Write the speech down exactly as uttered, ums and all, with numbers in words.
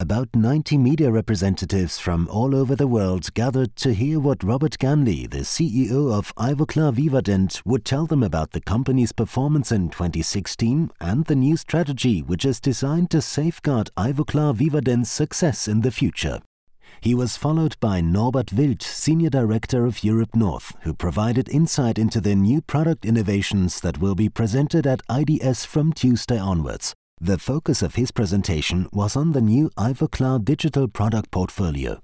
About ninety media representatives from all over the world gathered to hear what Robert Ganley, the C E O of Ivoclar Vivadent, would tell them about the company's performance in twenty sixteen and the new strategy which is designed to safeguard Ivoclar Vivadent's success in the future. He was followed by Norbert Wild, Senior Director of Europe North, who provided insight into the new product innovations that will be presented at I D S from Tuesday onwards. The focus of his presentation was on the new Ivoclar digital product portfolio.